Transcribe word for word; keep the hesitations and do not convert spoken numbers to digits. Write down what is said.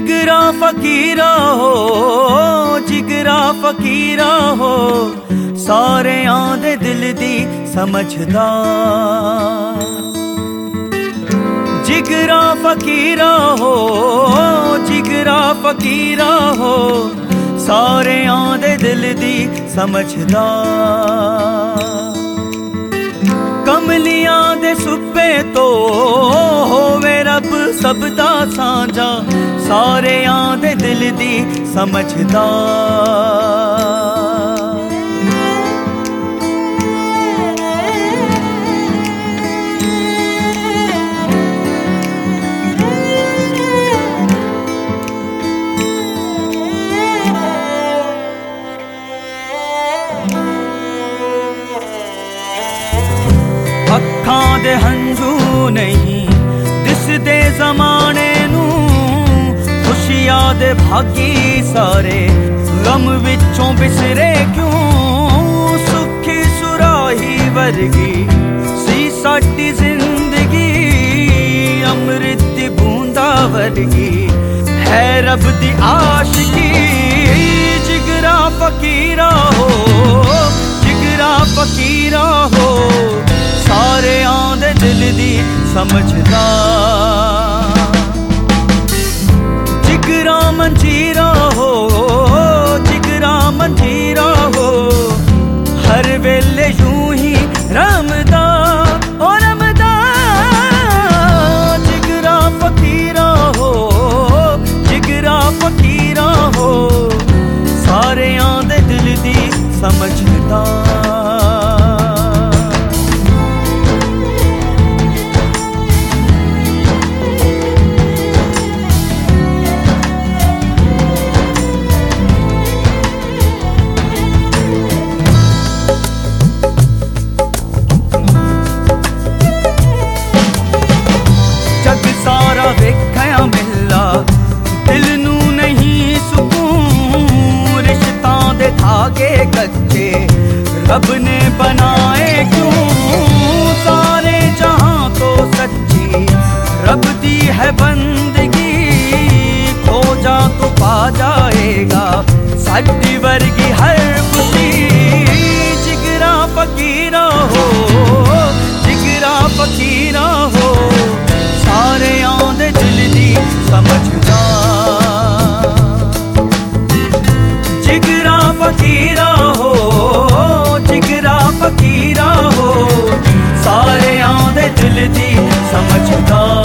जिगरा फकीरा हो, जिगरा फकीरा हो, सारे आंदे दिल दी समझदा। जिगरा फकीरा हो, जिगरा फकीरा हो, सारे आंदे दिल दी समझदा। कमलियां दे सुप्पे तो होवे रब सबदा सांझा, सारे आंदे दिल दी समझदा। अखां दे हंझू नहीं दिसदे ज़माने नू, खुशियां दे भागी सारे गम विचों बिसरे क्यों। सुखी सुराही वर्गी सी साडी जिंदगी, अमृत दी बूंदा वर्गी है रब दी आशिकी। जिगरा फकीरा हो, जिगरा फकीरा हो, सारे आंदे दिल दी समझदा। जिगरा मंजीरा हो, जिगरा मंजीरा हो, हर वेले यूं ही रमदा ओ रमदा। जिगरा फकीरा हो, जिगरा फकीरा हो, सारे आंदे दिल दी समझदा। सारा वेखया मिला दिल नू नहीं सुकून, रिश्तां दे धागे कच्चे रब ने बनाए क्यों। सारे जहां तो सच्ची रब दी है बंदगी, खो जा तो पा जाएगा साडी वर्गी हर खुशी। जिगरा फकीरा हो, जिगरा फकीरा हो, सारे आंदे दिल दी समझदा। जिगरा फकीरा हो, जिगरा फकीरा हो, सारे आंदे दिल दी समझदा।